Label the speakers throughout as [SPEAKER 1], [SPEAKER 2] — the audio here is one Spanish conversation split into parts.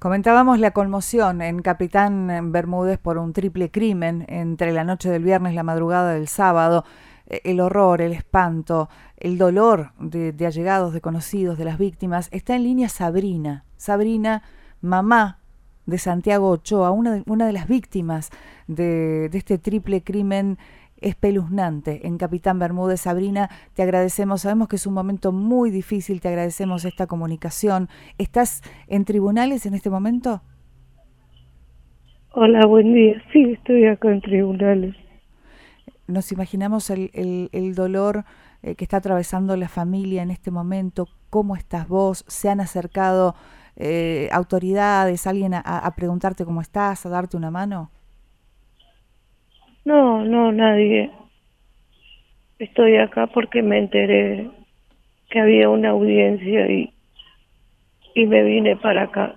[SPEAKER 1] Comentábamos la conmoción en Capitán Bermúdez por un triple crimen entre la noche del viernes y la madrugada del sábado. El horror, el espanto, el dolor de allegados, de conocidos, de las víctimas. Está en línea Sabrina. Sabrina, mamá de Santiago Ochoa, una de las víctimas de este triple crimen espeluznante en Capitán Bermúdez. Sabrina, te agradecemos, sabemos que es un momento muy difícil, te agradecemos esta comunicación. ¿Estás en tribunales en este momento?
[SPEAKER 2] Hola, buen día. Sí, estoy acá en tribunales.
[SPEAKER 1] Nos imaginamos el dolor que está atravesando la familia en este momento. ¿Cómo estás vos? ¿Se han acercado autoridades, alguien a preguntarte cómo estás, a darte una mano?
[SPEAKER 2] No, nadie. Estoy acá porque me enteré que había una audiencia y me vine para acá.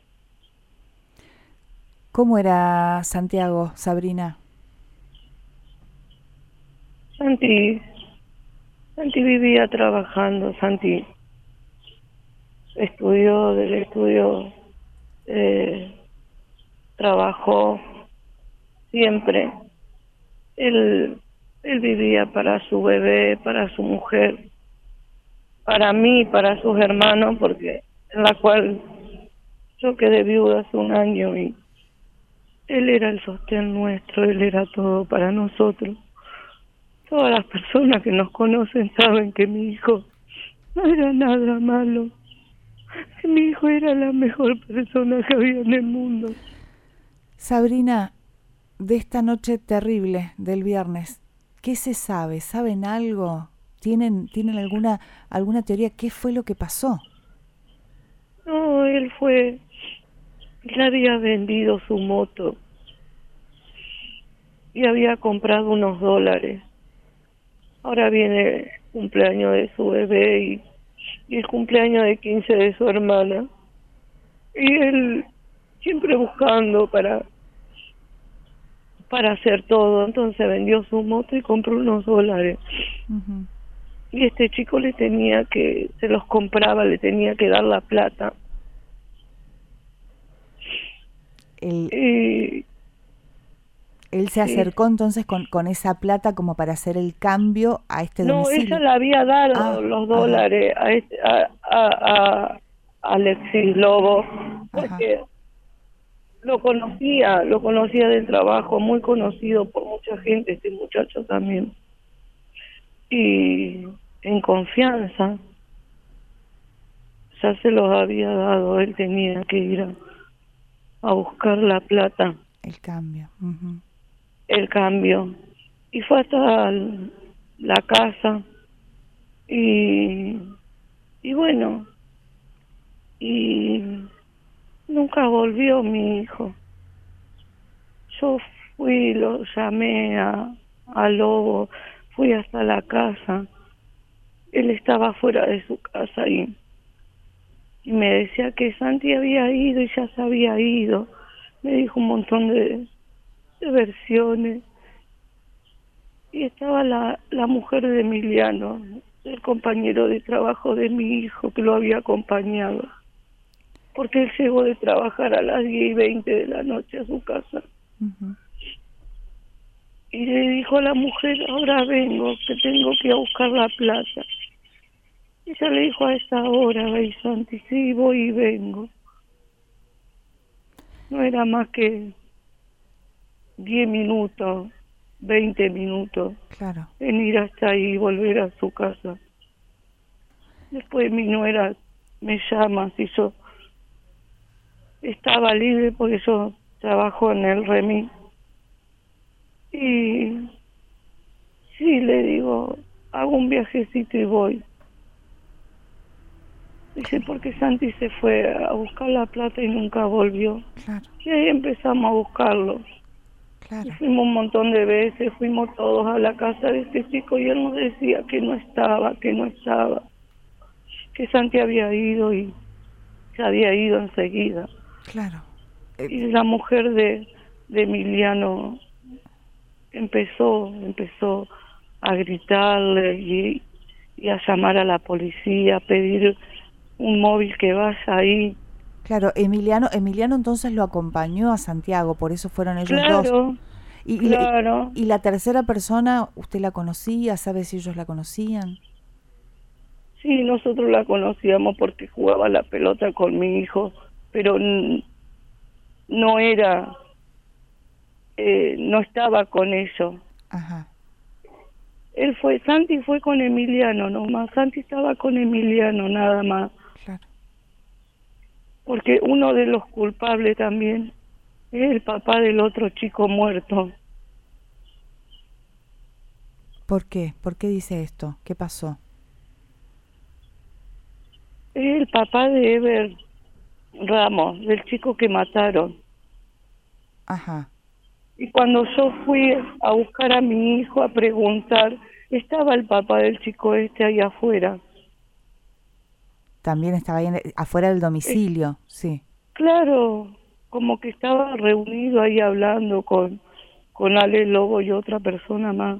[SPEAKER 1] ¿Cómo era Santiago, Sabrina?
[SPEAKER 2] Santi vivía trabajando. Santi estudió, del estudio trabajó siempre. Él vivía para su bebé, para su mujer, para mí, para sus hermanos, porque en la cual yo quedé viuda hace un año y él era el sostén nuestro, él era todo para nosotros. Todas las personas que nos conocen saben que mi hijo no era nada malo, que mi hijo era la mejor persona que había en el mundo.
[SPEAKER 1] Sabrina, de esta noche terrible del viernes, ¿qué se sabe? ¿Saben algo? ¿Tienen alguna teoría? ¿Qué fue lo que pasó?
[SPEAKER 2] No, él había vendido su moto y había comprado unos dólares. Ahora viene el cumpleaños de su bebé y el cumpleaños de 15 de su hermana. Y él siempre buscando para hacer todo. Entonces vendió su moto y compró unos dólares.
[SPEAKER 1] Uh-huh.
[SPEAKER 2] Y este chico se los compraba, le tenía que dar la plata.
[SPEAKER 1] Él se
[SPEAKER 2] Sí.
[SPEAKER 1] acercó entonces con esa plata como para hacer el cambio a este
[SPEAKER 2] No,
[SPEAKER 1] domicilio.
[SPEAKER 2] ella le había dado los dólares a Alexis Lobo, porque lo conocía del trabajo, muy conocido por mucha gente, este muchacho también. Y en confianza ya se los había dado, él tenía que ir a buscar la plata.
[SPEAKER 1] El cambio. Uh-huh.
[SPEAKER 2] El cambio. Y fue hasta la casa y bueno, y nunca volvió mi hijo. Yo fui, lo llamé a Lobo, fui hasta la casa. Él estaba fuera de su casa y me decía que Santi había ido y ya se había ido. Me dijo un montón de versiones. Y estaba la mujer de Emiliano, el compañero de trabajo de mi hijo que lo había acompañado. Porque él llegó de trabajar a las 10:20 de la noche a su casa.
[SPEAKER 1] Uh-huh.
[SPEAKER 2] Y le dijo a la mujer, ahora vengo, que tengo que ir a buscar la plata. Y ella le dijo, a esta hora, veis Santi, sí, voy y vengo. No era más que 10 minutos, 20 minutos,
[SPEAKER 1] claro,
[SPEAKER 2] en ir hasta ahí y volver a su casa. Después mi nuera me llama si yo estaba libre porque yo trabajo en el remis. Y sí, le digo, hago un viajecito y voy. Dice, porque Santi se fue a buscar la plata y nunca volvió.
[SPEAKER 1] claro,
[SPEAKER 2] Y ahí empezamos a buscarlo.
[SPEAKER 1] claro.
[SPEAKER 2] Y fuimos un montón de veces, fuimos todos a la casa de este chico y él nos decía que no estaba, que Santi había ido y se había ido enseguida.
[SPEAKER 1] Claro.
[SPEAKER 2] Y la mujer de Emiliano empezó a gritarle y a llamar a la policía, a pedir un móvil que vaya ahí.
[SPEAKER 1] Claro, Emiliano entonces lo acompañó a Santiago, por eso fueron ellos dos.
[SPEAKER 2] Claro,
[SPEAKER 1] Y, y,
[SPEAKER 2] claro.
[SPEAKER 1] y la tercera persona, ¿usted la conocía? ¿Sabe si ellos la conocían?
[SPEAKER 2] Sí, nosotros la conocíamos porque jugaba la pelota con mi hijo, pero no era, no estaba con ellos.
[SPEAKER 1] Ajá,
[SPEAKER 2] Santi fue con Emiliano nomás, Santi estaba con Emiliano nada más,
[SPEAKER 1] claro.
[SPEAKER 2] porque uno de los culpables también es el papá del otro chico muerto.
[SPEAKER 1] ¿Por qué? ¿Por qué dice esto? ¿Qué pasó?
[SPEAKER 2] Es el papá de Ever Ramos, del chico que mataron.
[SPEAKER 1] Ajá,
[SPEAKER 2] Y cuando yo fui a buscar a mi hijo a preguntar, estaba el papá del chico este ahí afuera.
[SPEAKER 1] también estaba ahí afuera del
[SPEAKER 2] Eh,
[SPEAKER 1] domicilio, sí.
[SPEAKER 2] claro, como que estaba reunido ahí hablando con Ale Lobo y otra persona más.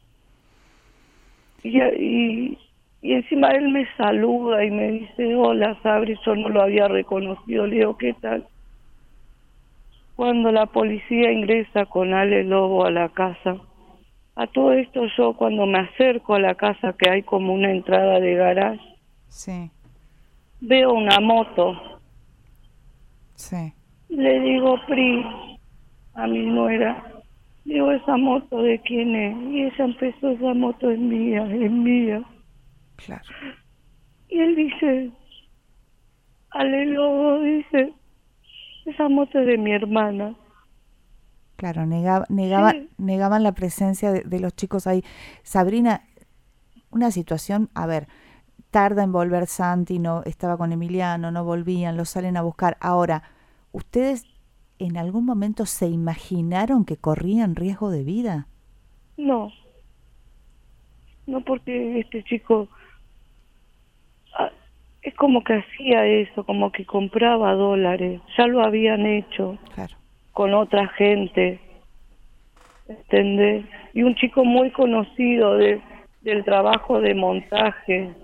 [SPEAKER 2] Y encima él me saluda y me dice, hola, Sabri, yo no lo había reconocido. Le digo, ¿qué tal? Cuando la policía ingresa con Ale Lobo a la casa, a todo esto yo cuando me acerco a la casa que hay como una entrada de garage,
[SPEAKER 1] Sí,
[SPEAKER 2] veo una moto.
[SPEAKER 1] sí,
[SPEAKER 2] Le digo, Pri, a mi nuera, digo, ¿esa moto de quién es? Y ella empezó, esa moto es mía, es mía.
[SPEAKER 1] claro,
[SPEAKER 2] Y él dice, Ale Lobo, dice, esa moto es de mi hermana.
[SPEAKER 1] claro,
[SPEAKER 2] Sí,
[SPEAKER 1] negaban la presencia de los chicos ahí. Sabrina, una situación, a ver, tarda en volver Santi, no estaba con Emiliano, no volvían, lo salen a buscar. Ahora, ¿ustedes en algún momento se imaginaron que corrían riesgo de vida?
[SPEAKER 2] no, no porque este chico ah, es como que hacía eso, como que compraba dólares, ya lo habían hecho
[SPEAKER 1] Claro,
[SPEAKER 2] con otra gente, ¿entendés? Y un chico muy conocido del trabajo de montaje,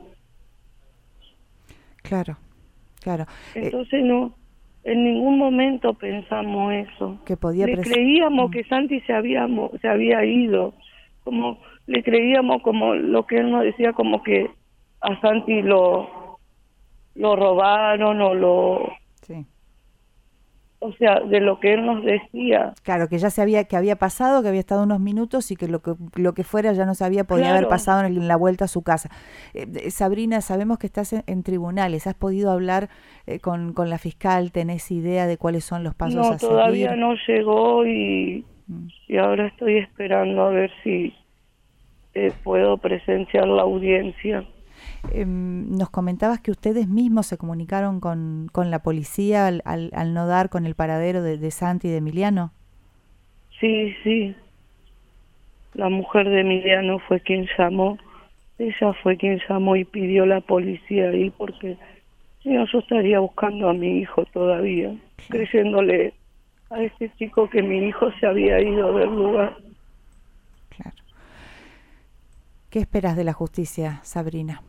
[SPEAKER 1] claro, claro.
[SPEAKER 2] entonces no, en ningún momento pensamos eso.
[SPEAKER 1] Que podía
[SPEAKER 2] Le creíamos que Santi se había ido, como le creíamos como lo que él nos decía, como que a Santi lo robaron
[SPEAKER 1] sí.
[SPEAKER 2] o sea, de lo que él nos decía.
[SPEAKER 1] Claro, que ya que había pasado, que había estado unos minutos y que lo que fuera ya no sabía, podía haber
[SPEAKER 2] Claro,
[SPEAKER 1] pasado en la vuelta a su casa. Sabrina, sabemos que estás en tribunales. ¿Has podido hablar con la fiscal? ¿Tenés idea de cuáles son los pasos
[SPEAKER 2] no,
[SPEAKER 1] a
[SPEAKER 2] todavía
[SPEAKER 1] seguir?
[SPEAKER 2] no llegó
[SPEAKER 1] Mm.
[SPEAKER 2] y ahora estoy esperando a ver si puedo presenciar la audiencia.
[SPEAKER 1] Nos comentabas que ustedes mismos se comunicaron con la policía al no dar con el paradero de Santi y de Emiliano.
[SPEAKER 2] Sí, sí, la mujer de Emiliano fue quien llamó, ella fue quien llamó y pidió la policía ahí porque si no yo estaría buscando a mi hijo todavía,
[SPEAKER 1] Claro,
[SPEAKER 2] creyéndole a este chico que mi hijo se había ido del lugar.
[SPEAKER 1] claro. ¿Qué esperas de la justicia, Sabrina?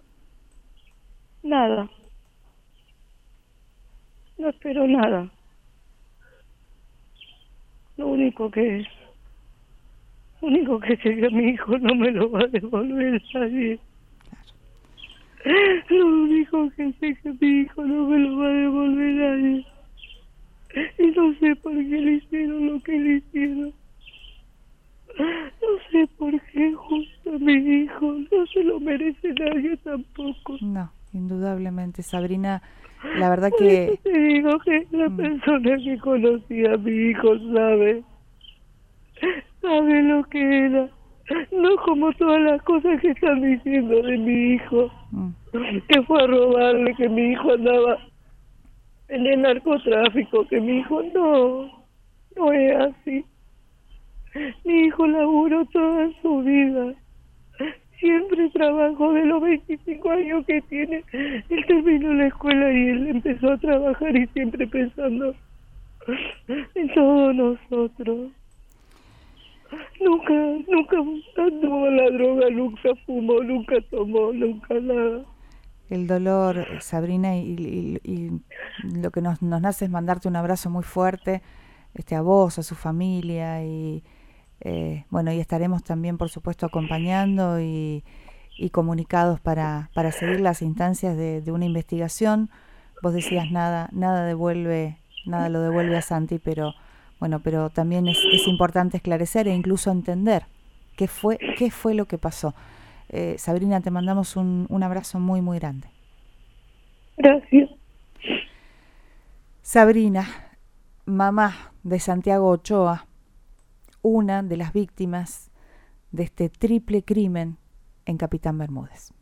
[SPEAKER 2] Nada, no espero nada. Lo único que sé que mi hijo no me lo va a devolver nadie. Lo único que sé que mi hijo no me lo va a devolver nadie. Y no sé por qué le hicieron lo que le hicieron. No sé por qué justo a mi hijo. No se lo merece nadie tampoco.
[SPEAKER 1] No, indudablemente, Sabrina, la verdad
[SPEAKER 2] Por eso
[SPEAKER 1] que
[SPEAKER 2] te digo que la
[SPEAKER 1] mm,
[SPEAKER 2] persona que conocía a mi hijo sabe lo que era. No como todas las cosas que están diciendo de mi hijo.
[SPEAKER 1] mm,
[SPEAKER 2] Que fue a robarle, que mi hijo andaba en el narcotráfico, que mi hijo no es así. Mi hijo laburó toda su vida. Siempre trabajó de los 25 años que tiene. Él terminó la escuela y él empezó a trabajar y siempre pensando en todos nosotros. Nunca anduvo a la droga, nunca fumó, nunca tomó, nunca nada.
[SPEAKER 1] el dolor, Sabrina, y lo que nos nace es mandarte un abrazo muy fuerte, a vos, a su familia, y bueno, y estaremos también, por supuesto, acompañando y comunicados para seguir las instancias de una investigación. Vos decías nada lo devuelve a Santi, pero bueno, pero también es importante esclarecer e incluso entender qué fue lo que pasó. Sabrina, te mandamos un abrazo muy, muy grande.
[SPEAKER 2] Gracias.
[SPEAKER 1] Sabrina, mamá de Santiago Ochoa, una de las víctimas de este triple crimen en Capitán Bermúdez.